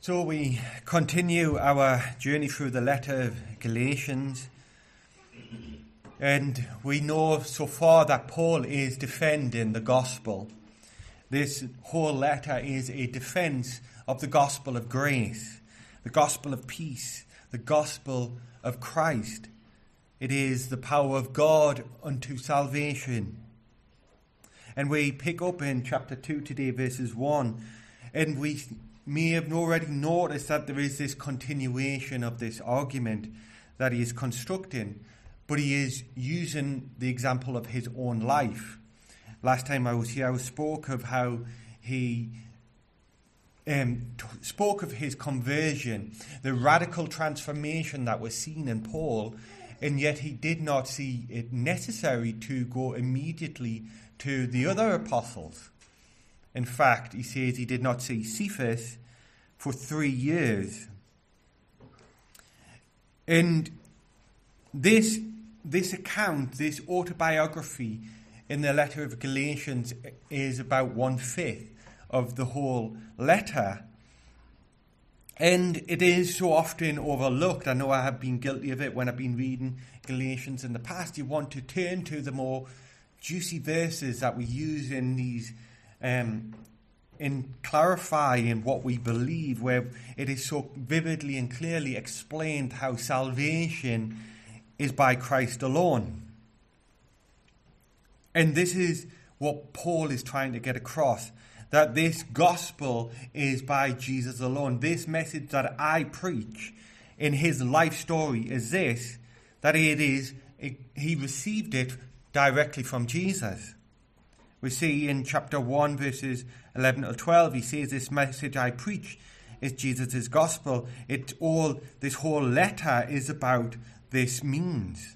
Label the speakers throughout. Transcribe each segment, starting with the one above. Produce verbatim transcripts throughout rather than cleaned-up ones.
Speaker 1: So we continue our journey through the letter of Galatians, and we know so far that Paul is defending the gospel. This whole letter is a defense of the gospel of grace, the gospel of peace, the gospel of Christ. It is the power of God unto salvation. And we pick up in chapter two today, verses one, and we may have already noticed that there is this continuation of this argument that he is constructing, but he is using the example of his own life. Last time I was here, I spoke of how he um, t- spoke of his conversion, the radical transformation that was seen in Paul, and yet he did not see it necessary to go immediately to the other apostles. In fact, he says he did not see Cephas for three years. And this, this account, this autobiography in the letter of Galatians is about one-fifth of the whole letter. And it is so often overlooked. I know I have been guilty of it when I've been reading Galatians in the past. You want to turn to the more juicy verses that we use in these um, in clarifying what we believe, where it is so vividly and clearly explained how salvation is by Christ alone. And this is what Paul is trying to get across, that this gospel is by Jesus alone. This message that I preach in his life story is this, that it is, it, he received it directly from Jesus. We see in chapter one, verses eleven to twelve, he says, this message I preach is Jesus' gospel. It all, this whole letter is about this means.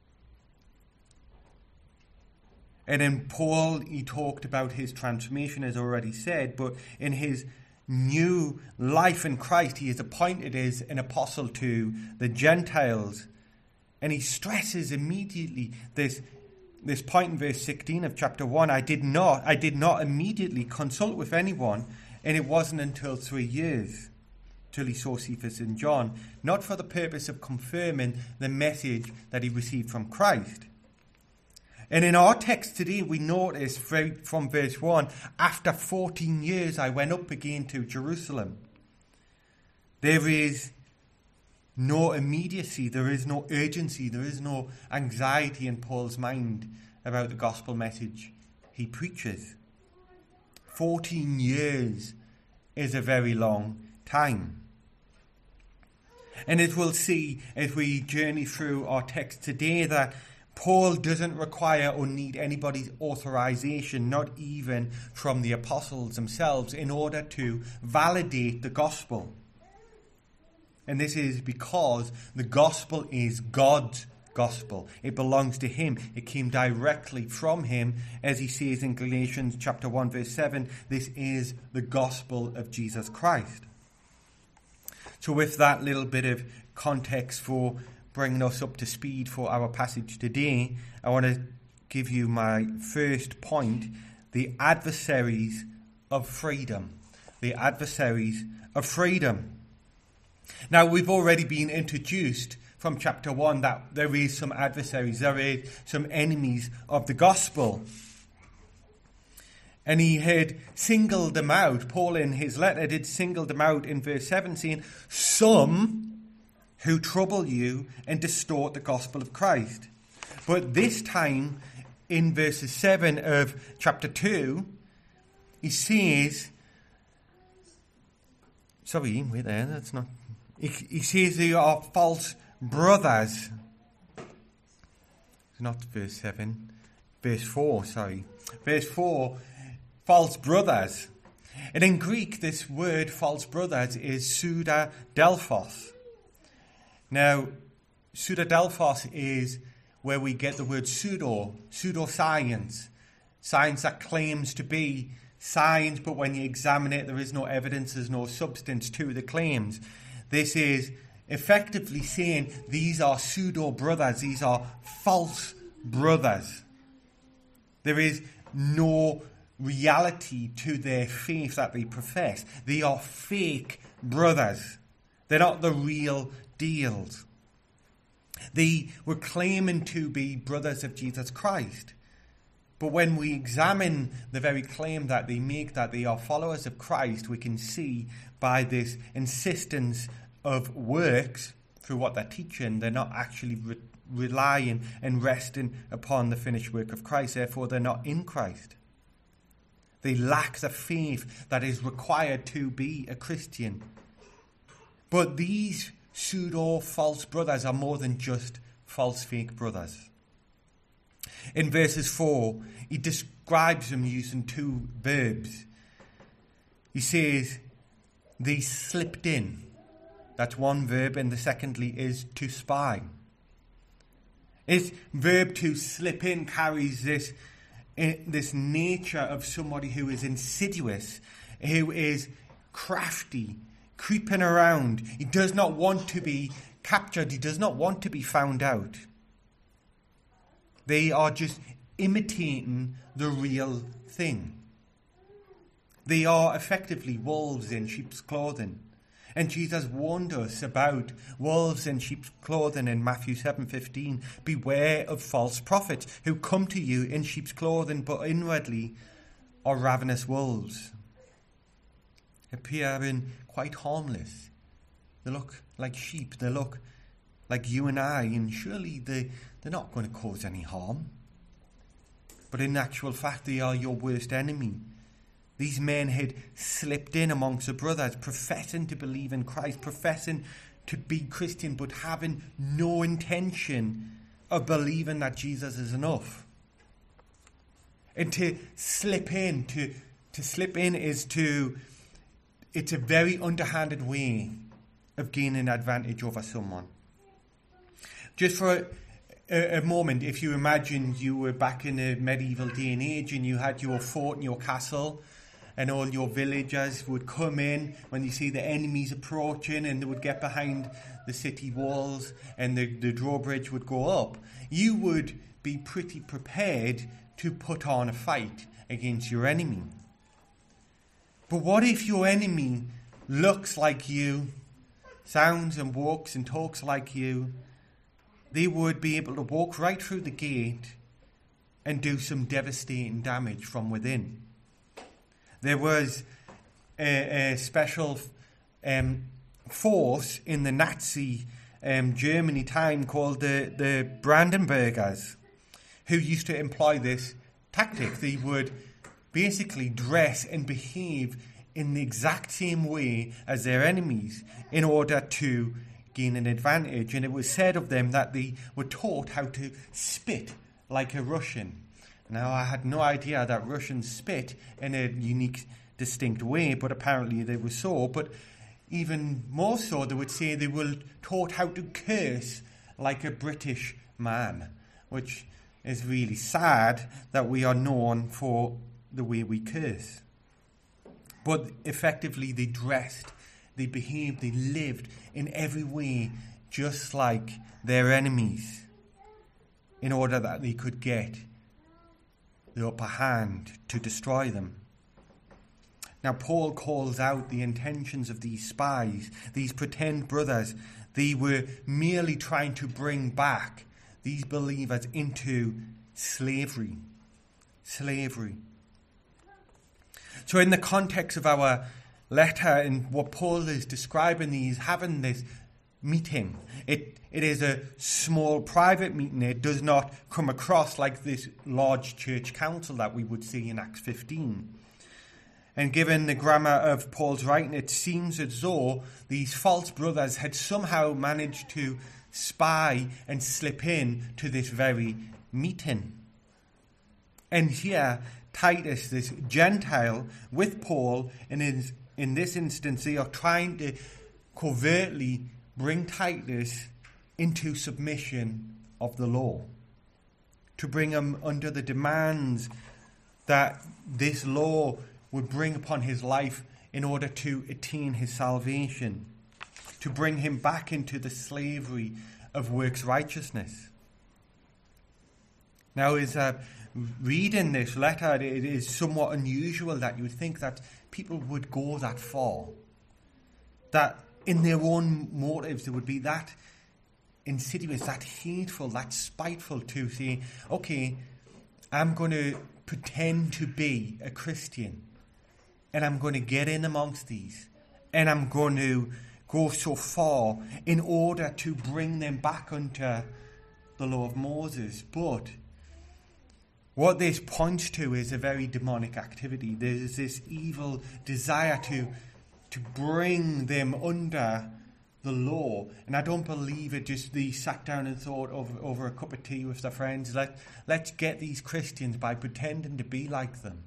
Speaker 1: And in Paul, he talked about his transformation, as already said, but in his new life in Christ, he is appointed as an apostle to the Gentiles. And he stresses immediately this This point in verse sixteen of chapter one, I did not, I did not immediately consult with anyone, and it wasn't until three years till he saw Cephas and John, not for the purpose of confirming the message that he received from Christ. And in our text today, we notice from verse one, after fourteen years I went up again to Jerusalem. There is no immediacy, there is no urgency, there is no anxiety in Paul's mind about the gospel message he preaches. Fourteen years is a very long time. And as we'll see as we journey through our text today, that Paul doesn't require or need anybody's authorization, not even from the apostles themselves, in order to validate the gospel. And this is because the gospel is God's gospel. It belongs to him. It came directly from him. As he says in Galatians chapter one, verse seven, this is the gospel of Jesus Christ. So with that little bit of context for bringing us up to speed for our passage today, I want to give you my first point, the adversaries of freedom. The adversaries of freedom. Now, we've already been introduced from chapter one that there is some adversaries, there is some enemies of the gospel. And he had singled them out. Paul in his letter did single them out in verse seven, saying, some who trouble you and distort the gospel of Christ. But this time, in verses seven of chapter two, he says, sorry, wait there, that's not... He says they are false brothers. Not verse seven. Verse four, sorry. Verse four, false brothers. And in Greek, this word false brothers is pseudo-delphos. Now, pseudo-delphos is where we get the word pseudo, pseudoscience. Science that claims to be science, but when you examine it, there is no evidence, there's no substance to the claims. This is effectively saying these are pseudo-brothers, these are false brothers. There is no reality to their faith that they profess. They are fake brothers. They're not the real deals. They were claiming to be brothers of Jesus Christ. But when we examine the very claim that they make, that they are followers of Christ, we can see by this insistence of works through what they're teaching, they're not actually re- relying and resting upon the finished work of Christ. Therefore, they're not in Christ. They lack the faith that is required to be a Christian. But these pseudo-false brothers are more than just false fake brothers. In verses four, he describes them using two verbs. He says, they slipped in. That's one verb, and the secondly is to spy. This verb to slip in carries this, this nature of somebody who is insidious, who is crafty, creeping around. He does not want to be captured. He does not want to be found out. They are just imitating the real thing. They are effectively wolves in sheep's clothing. And Jesus warned us about wolves in sheep's clothing in Matthew seven fifteen. Beware of false prophets who come to you in sheep's clothing, but inwardly are ravenous wolves. Appearing quite harmless. They look like sheep. They look like you and I, and surely they, they're not going to cause any harm. But in actual fact, they are your worst enemy. These men had slipped in amongst the brothers, professing to believe in Christ, professing to be Christian, but having no intention of believing that Jesus is enough. And to slip in, to, to slip in is to, it's a very underhanded way of gaining advantage over someone. Just for a, a, a moment, if you imagine you were back in a medieval day and age and you had your fort and your castle, and all your villagers would come in when you see the enemies approaching, and they would get behind the city walls and the, the drawbridge would go up. You would be pretty prepared to put on a fight against your enemy. But what if your enemy looks like you, sounds and walks and talks like you? They would be able to walk right through the gate and do some devastating damage from within. There was a, a special um, force in the Nazi um, Germany time called the, the Brandenburgers, who used to employ this tactic. They would basically dress and behave in the exact same way as their enemies in order to gain an advantage. And it was said of them that they were taught how to spit like a Russian. Now, I had no idea that Russians spit in a unique, distinct way, but apparently they were so. But even more so, they would say they were taught how to curse like a British man, which is really sad that we are known for the way we curse. But effectively, they dressed, they behaved, they lived in every way just like their enemies in order that they could get the upper hand to destroy them. Now, Paul calls out the intentions of these spies, these pretend brothers. They were merely trying to bring back these believers into slavery. Slavery. So in the context of our letter and what Paul is describing, these having this meeting, it it is a small private meeting. It does not come across like this large church council that we would see in Acts fifteen. And given the grammar of Paul's writing, it seems as though these false brothers had somehow managed to spy and slip in to this very meeting. And here, Titus, this Gentile, with Paul, and in, in this instance, they are trying to covertly bring Titus into submission of the law, to bring him under the demands that this law would bring upon his life in order to attain his salvation, to bring him back into the slavery of works righteousness. Now, as uh, reading this letter, it is somewhat unusual that you would think that people would go that far. that in their own motives they would be that insidious, that hateful, that spiteful to say, okay, I'm going to pretend to be a Christian and I'm going to get in amongst these and I'm going to go so far in order to bring them back under the law of Moses. But what this points to is a very demonic activity. There's this evil desire to, to bring them under the law. And I don't believe it just they sat down and thought over, over a cup of tea with their friends, Let, let's get these Christians by pretending to be like them.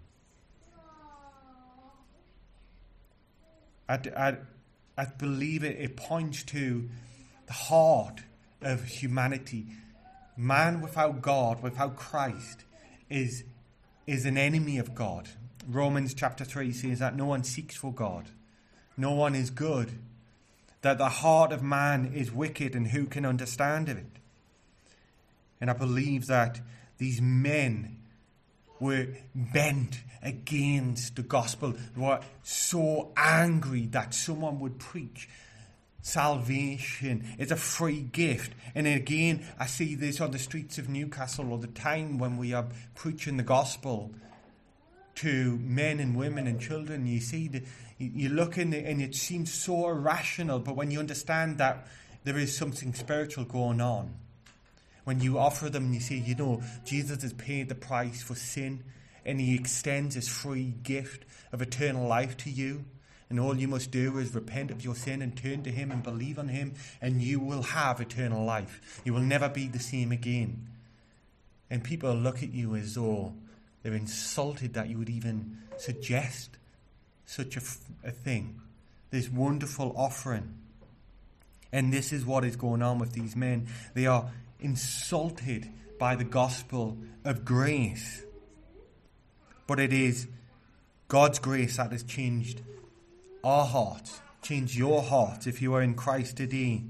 Speaker 1: I, I, I believe it, it points to the heart of humanity. Man without God, without Christ, is, is an enemy of God. Romans chapter three says that no one seeks for God. No one is good. That the heart of man is wicked, and who can understand it? And I believe that these men were bent against the gospel, were so angry that someone would preach salvation. It's a free gift. And again, I see this on the streets of Newcastle all the time when we are preaching the gospel to men and women and children. You see, the, you look in it and it seems so irrational, but when you understand that there is something spiritual going on, when you offer them, you say, you know, Jesus has paid the price for sin and he extends his free gift of eternal life to you. And all you must do is repent of your sin and turn to him and believe on him, and you will have eternal life. You will never be the same again. And people look at you as though they're insulted that you would even suggest such a, a thing. This wonderful offering. And this is what is going on with these men. They are insulted by the gospel of grace. But it is God's grace that has changed our hearts, changed your heart if you are in Christ today.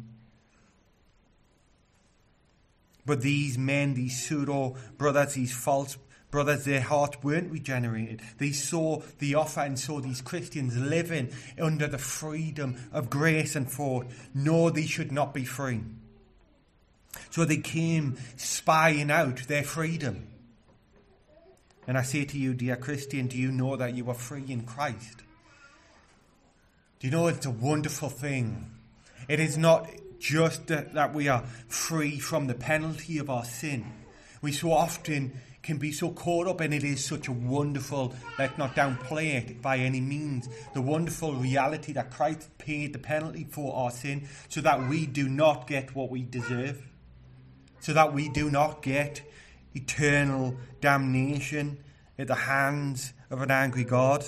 Speaker 1: But these men, these pseudo brothers, these false brothers, their hearts weren't regenerated. They saw the offer and saw these Christians living under the freedom of grace and thought, no, they should not be free. So they came spying out their freedom. And I say to you, dear Christian, do you know that you are free in Christ? Do you know it's a wonderful thing? It is not just that we are free from the penalty of our sin. We so often can be so caught up, and it is such a wonderful, let's not downplay it by any means, the wonderful reality that Christ paid the penalty for our sin so that we do not get what we deserve, so that we do not get eternal damnation at the hands of an angry God.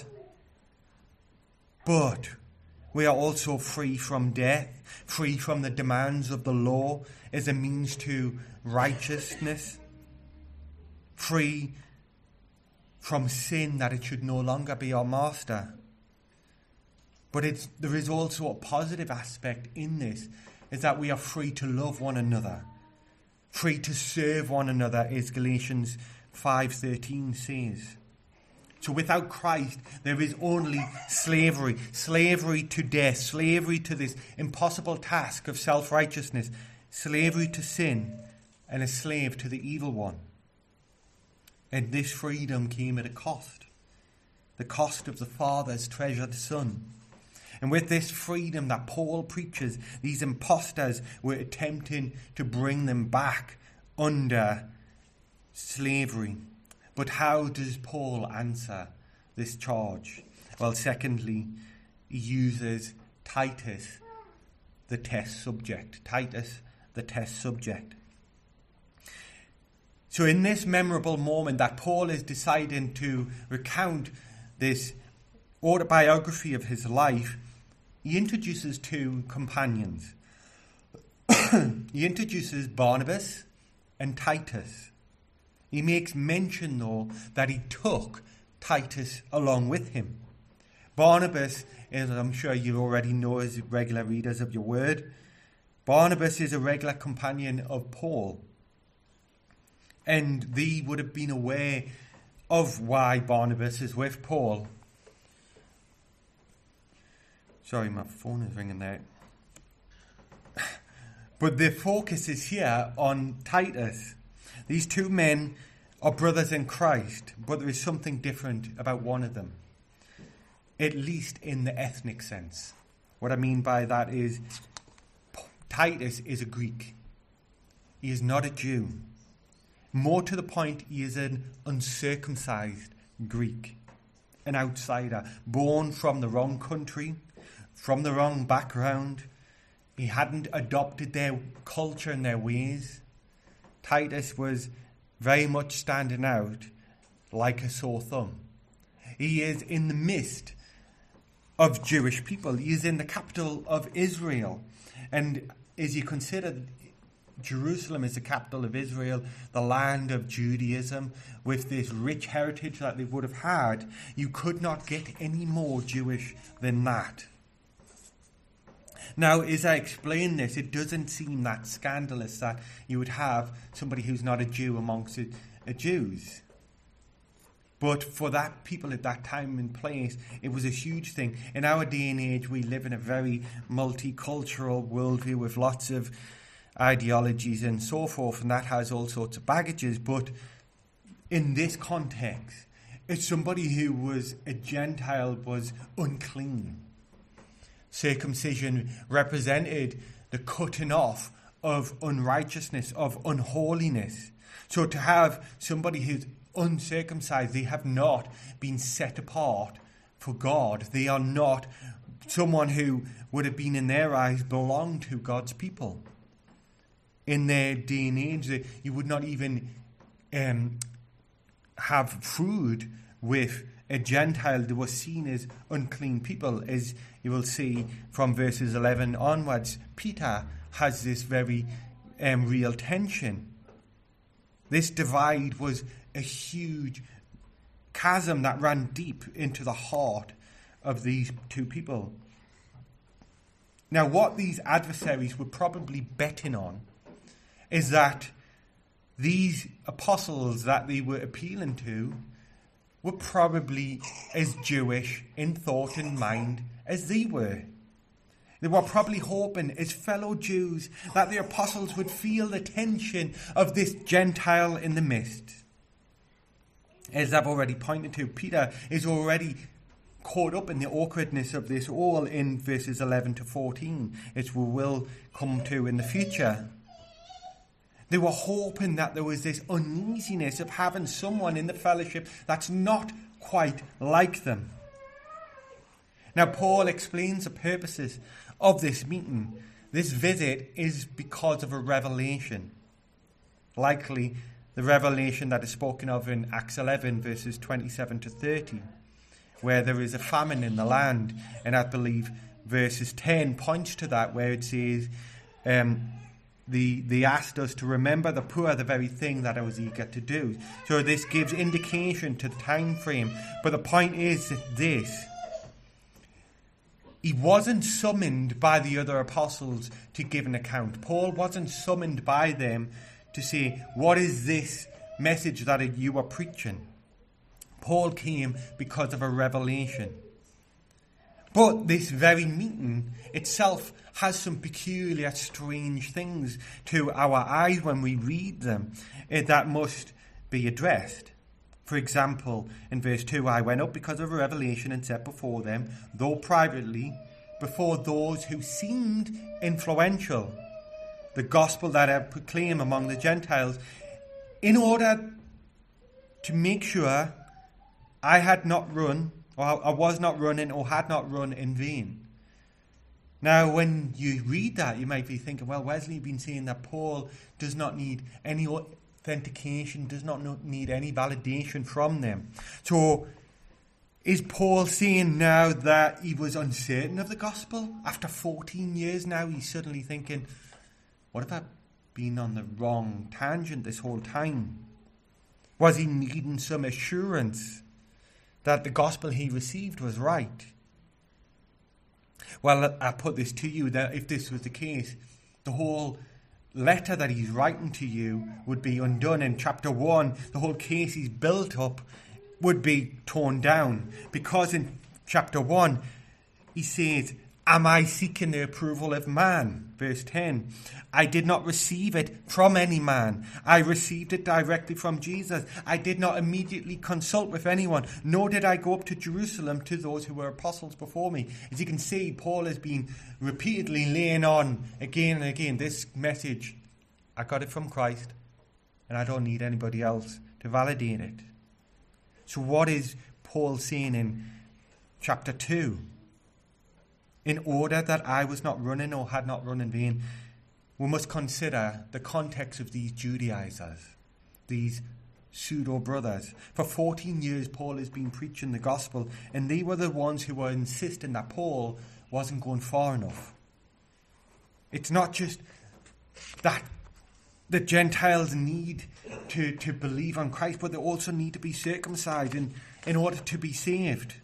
Speaker 1: But we are also free from death, free from the demands of the law as a means to righteousness, free from sin, that it should no longer be our master. But it's, there is also a positive aspect in this, is that we are free to love one another, free to serve one another, as Galatians five thirteen says. So without Christ, there is only slavery, slavery to death, slavery to this impossible task of self-righteousness, slavery to sin, and a slave to the evil one. And this freedom came at a cost, the cost of the Father's treasured Son. And with this freedom that Paul preaches, these impostors were attempting to bring them back under slavery. But how does Paul answer this charge? Well, secondly, he uses Titus, the test subject. Titus, the test subject. So in this memorable moment that Paul is deciding to recount this autobiography of his life, he introduces two companions. He introduces Barnabas and Titus. He makes mention, though, that he took Titus along with him. Barnabas, as I'm sure you already know as regular readers of your word, Barnabas is a regular companion of Paul. And they would have been aware of why Barnabas is with Paul. Sorry, my phone is ringing there. But the focus is here on Titus. These two men are brothers in Christ, but there is something different about one of them, at least in the ethnic sense. What I mean by that is Titus is a Greek. He is not a Jew. More to the point, he is an uncircumcised Greek, an outsider, born from the wrong country, from the wrong background. He hadn't adopted their culture and their ways. Titus was very much standing out like a sore thumb. He is in the midst of Jewish people. He is in the capital of Israel. And as you consider Jerusalem as the capital of Israel, the land of Judaism, with this rich heritage that they would have had, you could not get any more Jewish than that. Now, as I explain this, it doesn't seem that scandalous that you would have somebody who's not a Jew amongst the uh, Jews. But for that people at that time and place, it was a huge thing. In our day and age, we live in a very multicultural worldview with lots of ideologies and so forth, and that has all sorts of baggages. But in this context, it's somebody who was a Gentile was unclean. Circumcision represented the cutting off of unrighteousness, of unholiness. So to have somebody who's uncircumcised, they have not been set apart for God. They are not someone who would have been in their eyes belonged to God's people. In their day and age, you would not even um, have food with a Gentile. They were seen as unclean people. As you will see from verses eleven onwards, Peter has this very um, real tension. This divide was a huge chasm that ran deep into the heart of these two people. Now, what these adversaries were probably betting on is that these apostles that they were appealing to were probably as Jewish in thought and mind as they were. They were probably hoping, as fellow Jews, that the apostles would feel the tension of this Gentile in the midst. As I've already pointed to, Peter is already caught up in the awkwardness of this all in verses eleven to fourteen, as we will come to in the future. They were hoping that there was this uneasiness of having someone in the fellowship that's not quite like them. Now, Paul explains the purposes of this meeting. This visit is because of a revelation. Likely the revelation that is spoken of in Acts eleven, verses twenty-seven to thirty, where there is a famine in the land. And I believe verses ten points to that, where it says, um, the, they asked us to remember the poor, the very thing that I was eager to do. So this gives indication to the time frame. But the point is this. He wasn't summoned by the other apostles to give an account. Paul wasn't summoned by them to say, what is this message that you are preaching? Paul came because of a revelation. But this very meeting itself has some peculiar, strange things to our eyes when we read them that must be addressed. For example, in verse two, I went up because of a revelation and set before them, though privately, before those who seemed influential, the gospel that I proclaim among the Gentiles, in order to make sure I had not run, or I was not running, or had not run in vain. Now, when you read that, you might be thinking, well, Wesley been saying that Paul does not need any authentication, does not need any validation from them. So, is Paul saying now that he was uncertain of the gospel? After fourteen years now, he's suddenly thinking, what if I've been on the wrong tangent this whole time? Was he needing some assurance that the gospel he received was right? Well, I put this to you, that if this was the case, the whole letter that he's writing to you would be undone. In chapter one, the whole case he's built up would be torn down. Because in chapter one, he says, Am I seeking the approval of man? Verse ten. I did not receive it from any man. I received it directly from Jesus. I did not immediately consult with anyone, nor did I go up to Jerusalem to those who were apostles before me. As you can see, Paul has been repeatedly laying on again and again this message. I got it from Christ, and I don't need anybody else to validate it. So what is Paul saying in chapter two? In order that I was not running or had not run in vain, we must consider the context of these Judaizers, these pseudo-brothers. For fourteen years, Paul has been preaching the gospel, and they were the ones who were insisting that Paul wasn't going far enough. It's not just that the Gentiles need to, to believe on Christ, but they also need to be circumcised in, in order to be saved.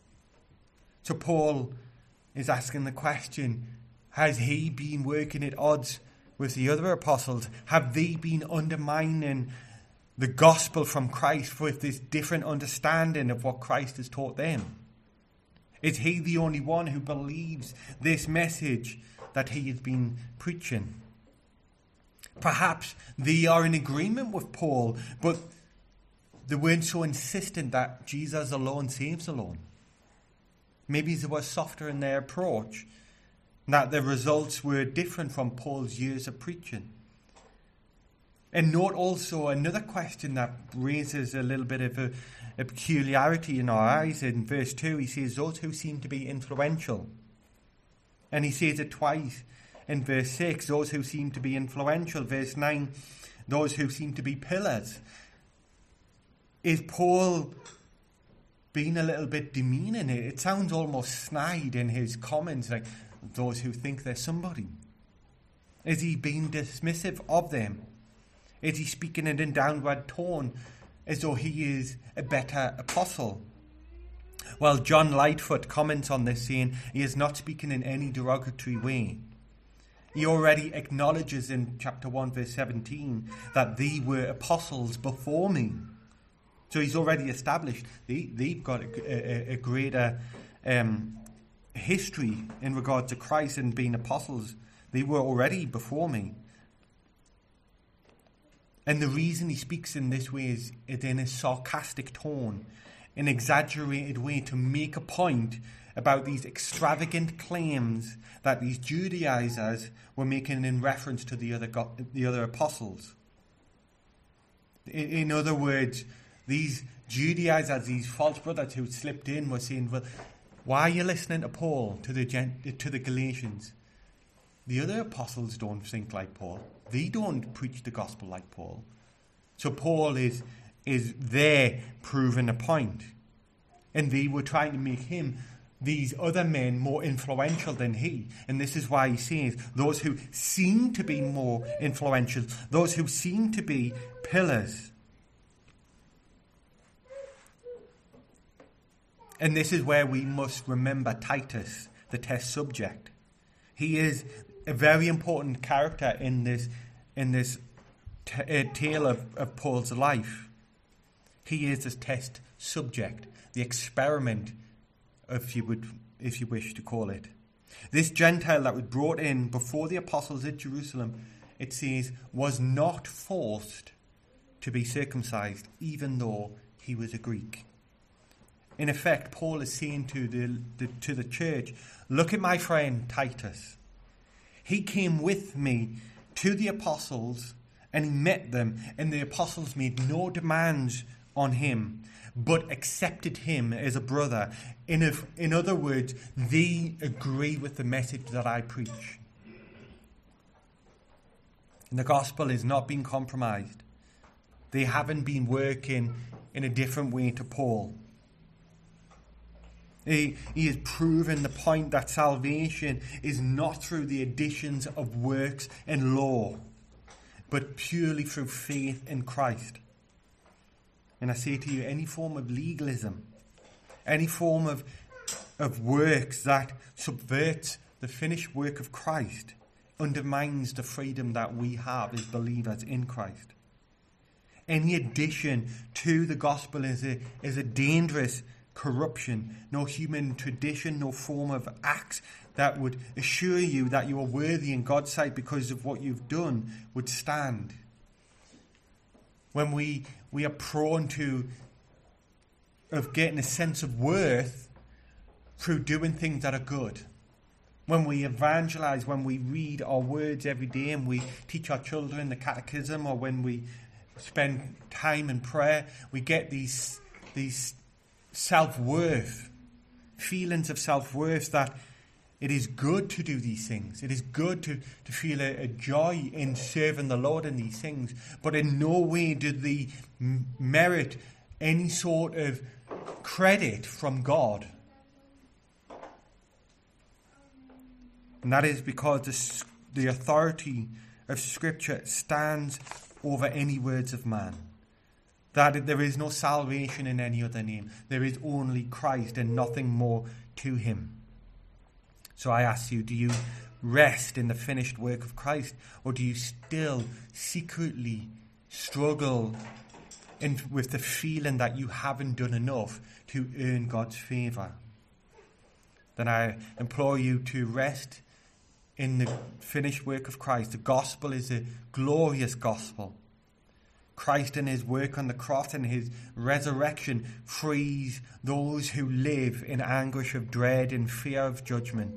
Speaker 1: So Paul is asking the question, has he been working at odds with the other apostles? Have they been undermining the gospel from Christ with this different understanding of what Christ has taught them? Is he the only one who believes this message that he has been preaching? Perhaps they are in agreement with Paul, but they weren't so insistent that Jesus alone saves alone. Maybe they were softer in their approach, that the results were different from Paul's years of preaching. And note also another question that raises a little bit of a, a peculiarity in our eyes. In verse two, he says, those who seem to be influential. And he says it twice in verse six, those who seem to be influential. Verse nine, those who seem to be pillars. Is Paul being a little bit demeaning? It sounds almost snide in his comments, like those who think they're somebody. Is he being dismissive of them? Is he speaking in a downward tone as though he is a better apostle? Well, John Lightfoot comments on this, saying he is not speaking in any derogatory way. He already acknowledges in chapter one verse seventeen that they were apostles before me. So he's already established they, they've got a, a, a greater um, history in regard to Christ and being apostles. They were already before me. And the reason he speaks in this way is in a sarcastic tone, an exaggerated way to make a point about these extravagant claims that these Judaizers were making in reference to the other the other apostles. In, in other words, these Judaizers, these false brothers who slipped in, were saying, well, why are you listening to Paul, to the to the Galatians? The other apostles don't think like Paul. They don't preach the gospel like Paul. So Paul is, is there proving a point. And they were trying to make him, these other men, more influential than he. And this is why he says, those who seem to be more influential, those who seem to be pillars. And this is where we must remember Titus, the test subject. He is a very important character in this in this t- uh, tale of, of Paul's life. He is the test subject, the experiment, if you would, if you wish to call it. This Gentile that was brought in before the apostles at Jerusalem, it says, was not forced to be circumcised, even though he was a Greek. In effect, Paul is saying to the, the to the church, look at my friend Titus. He came with me to the apostles and he met them, and the apostles made no demands on him, but accepted him as a brother. In, a, in other words, they agree with the message that I preach. And the gospel is not being compromised. They haven't been working in a different way to Paul. He, he has proven the point that salvation is not through the additions of works and law, but purely through faith in Christ. And I say to you, any form of legalism, any form of, of works that subverts the finished work of Christ, undermines the freedom that we have as believers in Christ. Any addition to the gospel is a, is a dangerous corruption. No human tradition, no form of acts that would assure you that you are worthy in God's sight because of what you've done would stand. When we we are prone to of getting a sense of worth through doing things that are good. When we evangelize, when we read our words every day and we teach our children the catechism, or when we spend time in prayer, we get these these self-worth, feelings of self-worth that it is good to do these things. It is good to, to feel a, a joy in serving the Lord in these things. But in no way do they m- merit any sort of credit from God. And that is because the, the authority of Scripture stands over any words of man. That there is no salvation in any other name. There is only Christ and nothing more to him. So I ask you, do you rest in the finished work of Christ, or do you still secretly struggle in, with the feeling that you haven't done enough to earn God's favour? Then I implore you to rest in the finished work of Christ. The gospel is a glorious gospel. Christ and his work on the cross and his resurrection frees those who live in anguish of dread and fear of judgment.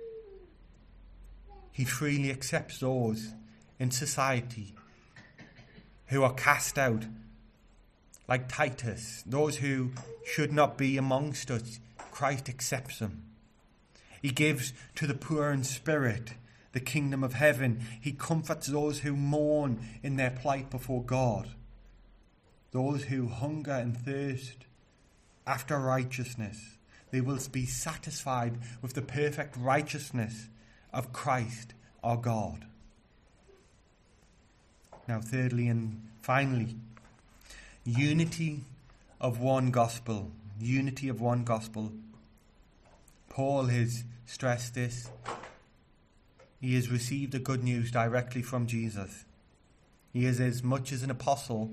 Speaker 1: He freely accepts those in society who are cast out, like Titus, those who should not be amongst us. Christ accepts them. He gives to the poor in spirit the kingdom of heaven. He comforts those who mourn in their plight before God. Those who hunger and thirst after righteousness, they will be satisfied with the perfect righteousness of Christ our God. Now, thirdly and finally, unity of one gospel. Unity of one gospel. Paul has stressed this. He has received the good news directly from Jesus. He is as much as an apostle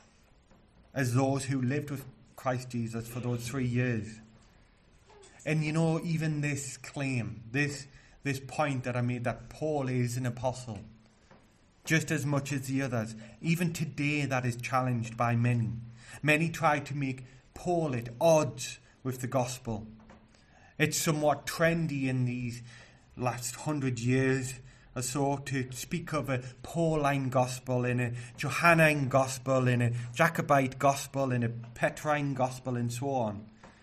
Speaker 1: as those who lived with Christ Jesus for those three years. And you know, even this claim, this, this point that I made, that Paul is an apostle, just as much as the others, even today that is challenged by many. Many try to make Paul at odds with the gospel. It's somewhat trendy in these last hundred years or so to speak of a Pauline gospel, in a Johannine gospel, in a Jacobite gospel, in a Petrine gospel, and so on.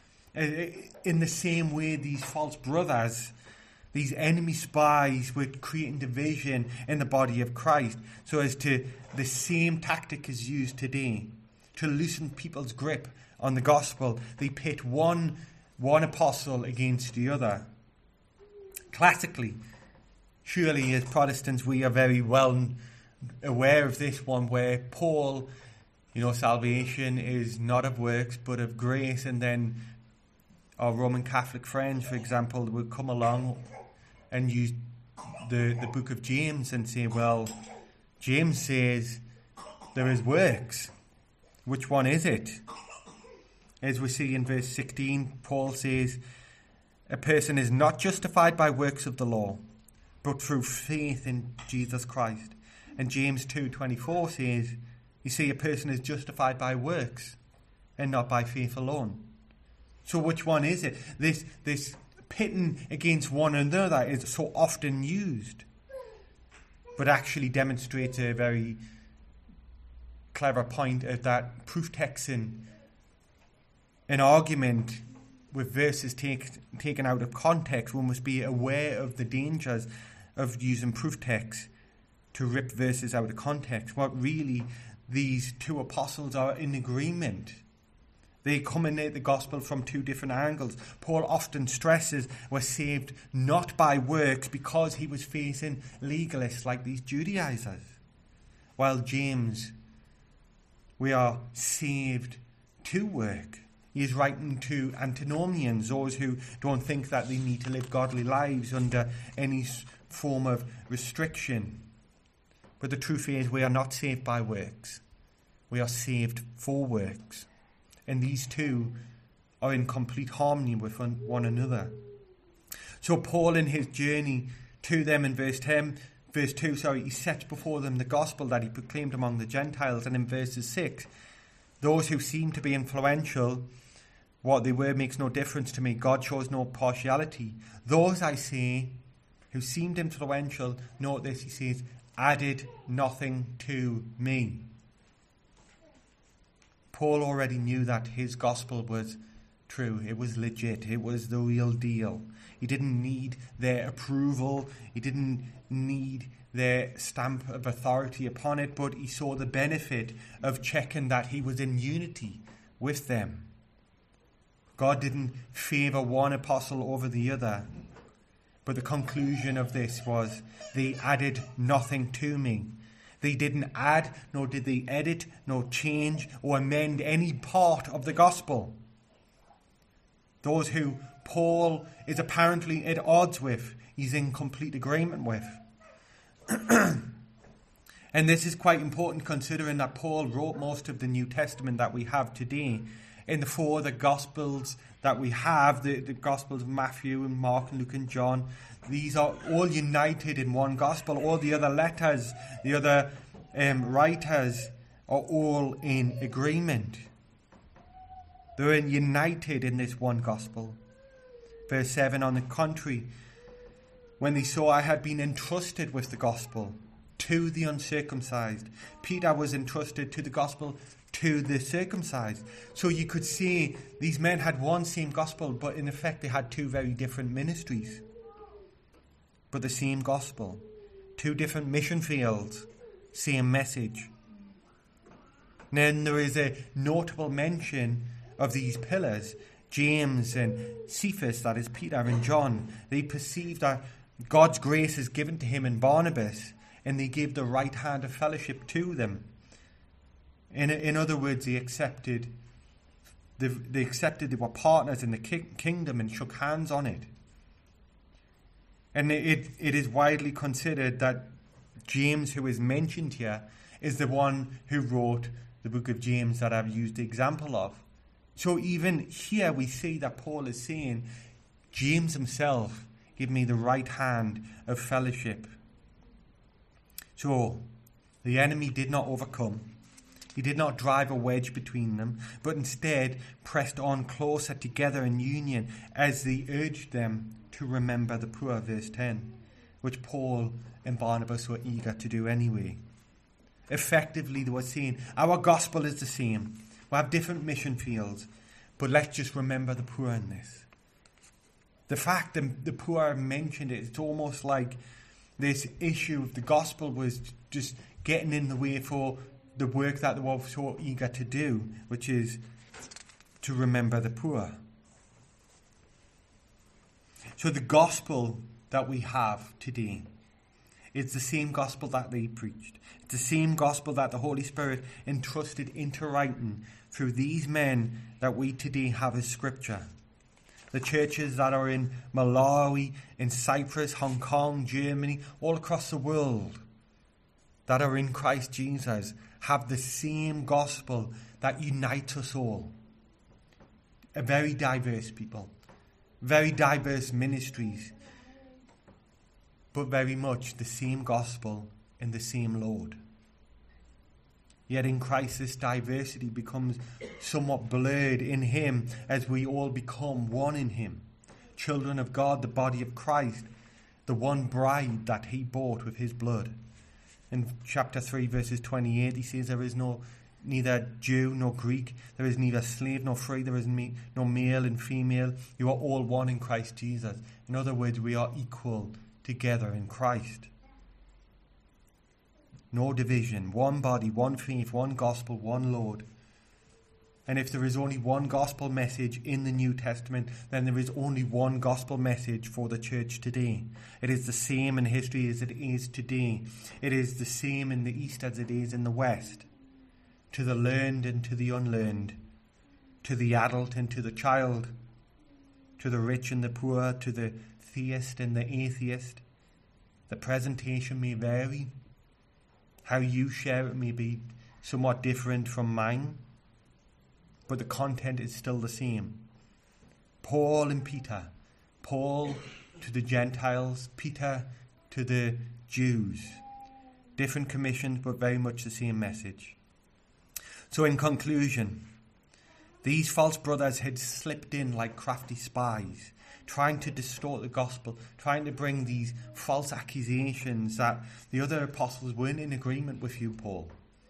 Speaker 1: In the same way, these false brothers, these enemy spies, were creating division in the body of Christ, so as to the same tactic is used today to loosen people's grip on the gospel. They pit one one apostle against the other. Classically, surely as Protestants we are very well aware of this one, where Paul, you know, salvation is not of works but of grace, and then our Roman Catholic friends, for example, will come along and use the, the book of James and say, well, James says there is works. Which one is it? As we see in verse sixteen, Paul says, a person is not justified by works of the law, but through faith in Jesus Christ. And James two twenty-four says, you see, a person is justified by works and not by faith alone. So which one is it? This, this pitting against one another is so often used, but actually demonstrates a very clever point of that proof texting an argument with verses take, taken out of context. One must be aware of the dangers of using proof text to rip verses out of context. What really these two apostles are in agreement. They come in at the gospel from two different angles. Paul often stresses we're saved not by works because he was facing legalists like these Judaizers. While James, we are saved to work. He is writing to antinomians, those who don't think that they need to live godly lives under any form of restriction. But the truth is, we are not saved by works. We are saved for works. And these two are in complete harmony with one another. So Paul, in his journey to them in verse ten, verse two, sorry, he sets before them the gospel that he proclaimed among the Gentiles. And in verses six, those who seem to be influential, what they were makes no difference to me. God shows no partiality. Those, I say, who seemed influential, note this, he says, added nothing to me. Paul already knew that his gospel was true. It was legit. It was the real deal. He didn't need their approval. He didn't need their stamp of authority upon it, but he saw the benefit of checking that he was in unity with them. God didn't favour one apostle over the other. But the conclusion of this was, they added nothing to me. They didn't add, nor did they edit, nor change, or amend any part of the gospel. Those who Paul is apparently at odds with, he's in complete agreement with. And this is quite important considering that Paul wrote most of the New Testament that we have today. In the four the Gospels that we have, the, the Gospels of Matthew and Mark and Luke and John, these are all united in one gospel. All the other letters, the other um, writers are all in agreement. They're in, united in this one gospel. Verse seven, on the contrary, when they saw I had been entrusted with the gospel to the uncircumcised, Peter was entrusted to the gospel to the circumcised. So you could see these men had one same gospel, but in effect they had two very different ministries. But the same gospel. Two different mission fields. Same message. And then there is a notable mention of these pillars. James and Cephas, that is Peter and John. They perceived that God's grace is given to him and Barnabas, and they gave the right hand of fellowship to them. In, in other words, they accepted, they, they accepted they were partners in the ki- kingdom and shook hands on it. And it, it is widely considered that James, who is mentioned here, is the one who wrote the book of James that I've used the example of. So even here we see that Paul is saying, James himself gave me the right hand of fellowship. So the enemy did not overcome. He did not drive a wedge between them, but instead pressed on closer together in union as they urged them to remember the poor, verse ten, which Paul and Barnabas were eager to do anyway. Effectively, they were saying, our gospel is the same. We have different mission fields, but let's just remember the poor in this. The fact that the poor are mentioned, it's almost like this issue of the gospel was just getting in the way for the work that they were so eager to do, which is to remember the poor. So the gospel that we have today is the same gospel that they preached. It's the same gospel that the Holy Spirit entrusted into writing through these men that we today have as scripture. The churches that are in Malawi, in Cyprus, Hong Kong, Germany, all across the world that are in Christ Jesus have the same gospel that unites us all. A very diverse people, very diverse ministries, but very much the same gospel in the same Lord. Yet in Christ this diversity becomes somewhat blurred in him as we all become one in him. Children of God, the body of Christ, the one bride that he bought with his blood. In chapter three, verses twenty-eight, he says, there is no neither Jew nor Greek, there is neither slave nor free, there is me, no male and female. You are all one in Christ Jesus. In other words, we are equal together in Christ. No division, one body, one faith, one gospel, one Lord. And if there is only one gospel message in the New Testament, then there is only one gospel message for the church today. It is the same in history as it is today. It is the same in the East as it is in the West. To the learned and to the unlearned, to the adult and to the child, to the rich and the poor, to the theist and the atheist. The presentation may vary. How you share it may be somewhat different from mine, but the content is still the same. Paul and Peter, Paul to the Gentiles, Peter to the Jews. Different commissions, but very much the same message. So in conclusion, these false brothers had slipped in like crafty spies, trying to distort the gospel, trying to bring these false accusations that the other apostles weren't in agreement with you, Paul.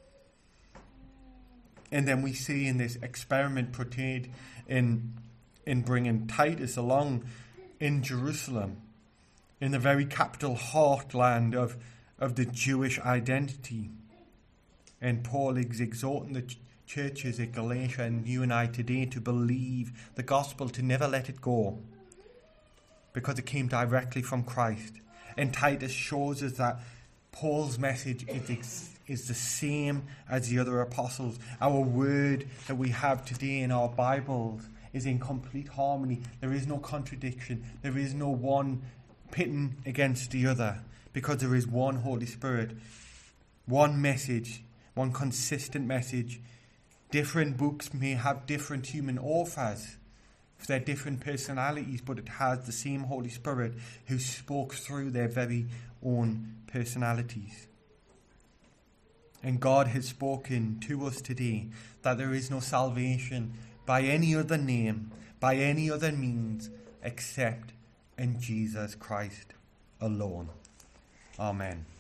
Speaker 1: And then we see in this experiment portrayed in, in bringing Titus along in Jerusalem, in the very capital heartland of, of the Jewish identity. And Paul is exhorting the ch- churches at Galatia and you and I today to believe the gospel, to never let it go, because it came directly from Christ. And Titus shows us that Paul's message is, ex- is the same as the other apostles. Our word that we have today in our Bibles is in complete harmony. There is no contradiction. There is no one pitting against the other, because there is one Holy Spirit, one message, one consistent message. Different books may have different human authors, their different personalities, but it has the same Holy Spirit who spoke through their very own personalities. And God has spoken to us today that there is no salvation by any other name, by any other means, except in Jesus Christ alone. Amen.